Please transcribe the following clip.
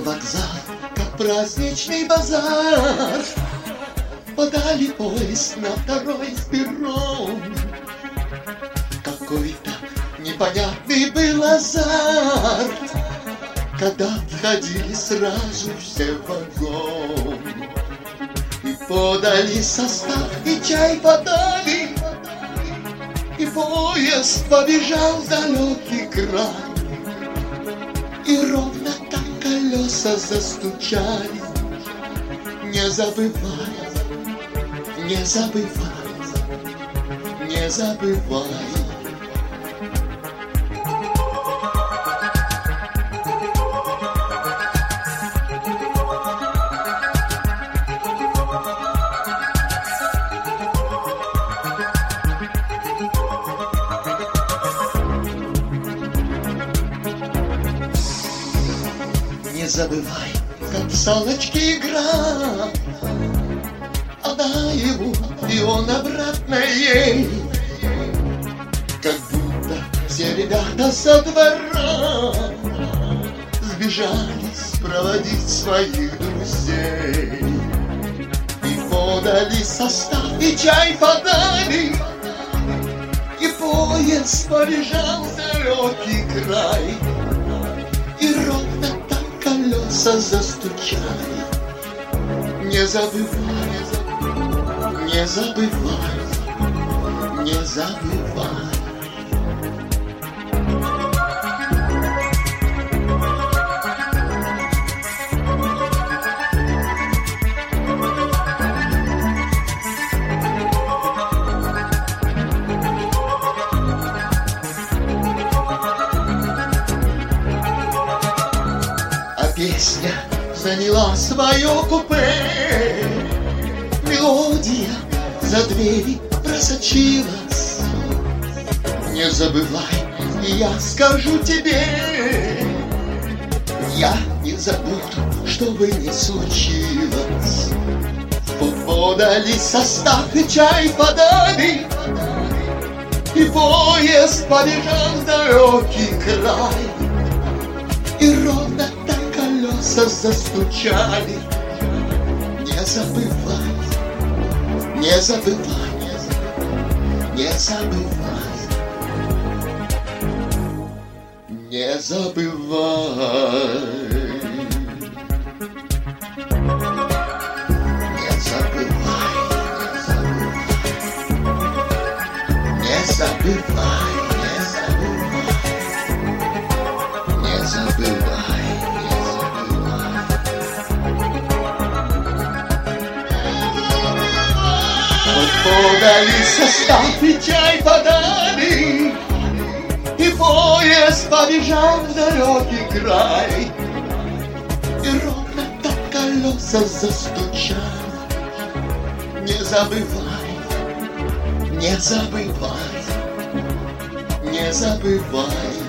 вокзал, как праздничный базар. Подали поезд на второй перрон. Какой-то непонятный был азарт, когда входили сразу все в вагон. И подали состав, и чай подали, и поезд побежал в далекий край. И ровно так колеса застучали. Не забывай, не забывай, не забывай. Не забывай, как в салочке игра. Отдай ему, и он обратно ей. Как будто все ребята со двора сбежались проводить своих друзей. И подали состав, и чай подали, и поезд побежал в далекий край. И ровно так колеса застучали. Не забывай, не забывай, не забывай. Песня заняла свое купе, мелодия за двери просочилась. Не забывай, я скажу тебе, я не забуду, что бы ни случилось. Подали состав, и чай подали, и поезд побежал в далекий край. И ровно так колеса застучали. Не забывай, не забывай, не забывай, не забывай, не забывай, не забывай, не забывай. Подали состав, и чай подали, и поезд побежал в далекий край. И ровно так колеса застучали. Не забывай, не забывай, не забывай.